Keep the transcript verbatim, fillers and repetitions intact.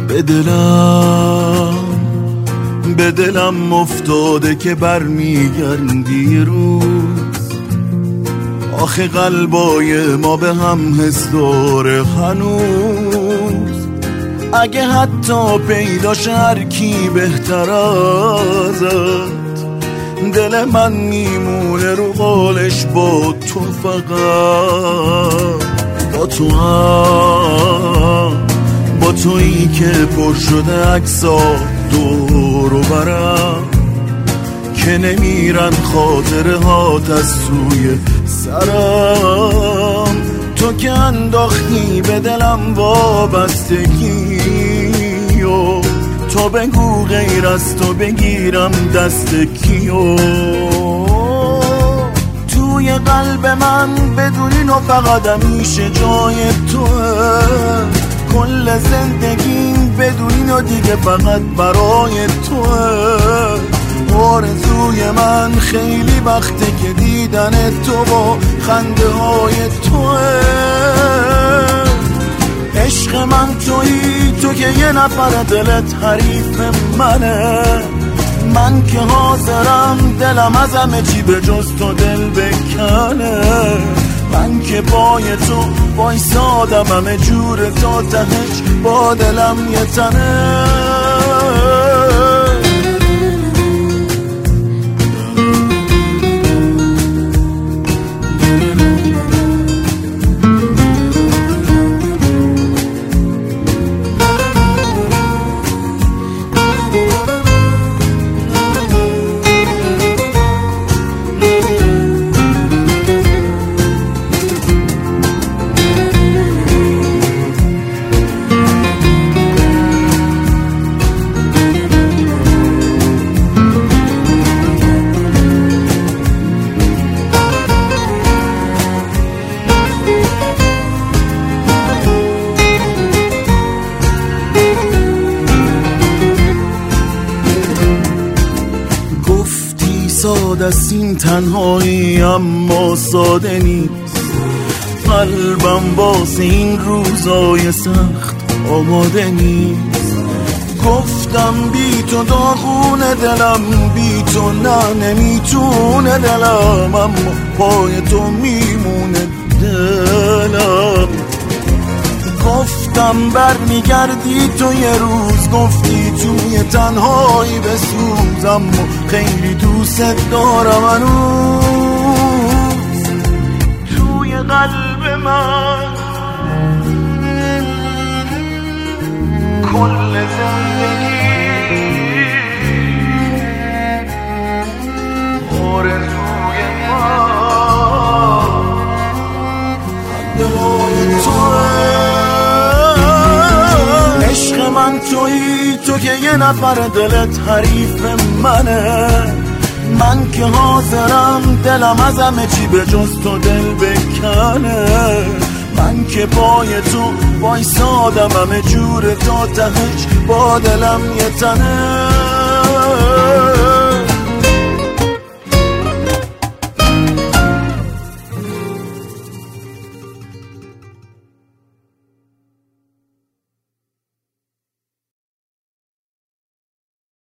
به دلم به دلم افتاده که برمیگردی روز. آخه قلبای ما به هم حس داره هنوز. اگه حتی پیداش هر کی بهتر ازت، دل من میمونه رو قالش با تو، فقط با تو هم، با تویی که پر شده عکسا دور و برم، که نمیرن خاطره هات از سوی سرم. تو که انداختی به دلم وابستگی و تو بگو غیر از تو بگیرم دست کیو. توی قلب من بدونین و فقط همیشه جای توه. کل زندگیم بدونین و دیگه فقط برای توه. آرزوی من خیلی وقته که دیدن تو با خنده های توه. عشق من تویی، تو که یه نفر دلت حریف منه. من که حاضرم دلم از همه چی به جز تو دل بکنه. من که پای تو وایسادم همه جور تا تهش با دلم یه تنه. ساده است این تنهایی اما ساده نیست. قلبم واسه این روزای سخت آماده نیست. گفتم بی تو داغونه دلم، بی تو نه نمیتونه دلم، اما پای تو میمونه دلم. گفتم بر میگردی تو یه روز، گفتی توی تنهایی بسوزم و خیلی دوست دارم هنوز. توی قلب من کل زندگی آرزوی من خنده توه. عشق من تویی، تو که یه نفر دلت حریف منه. من که حاضرم دلم از همه چی به جز تو دل بکنه. من که پای تو وایسادم همه جور تا تهش با دلم یه تنه.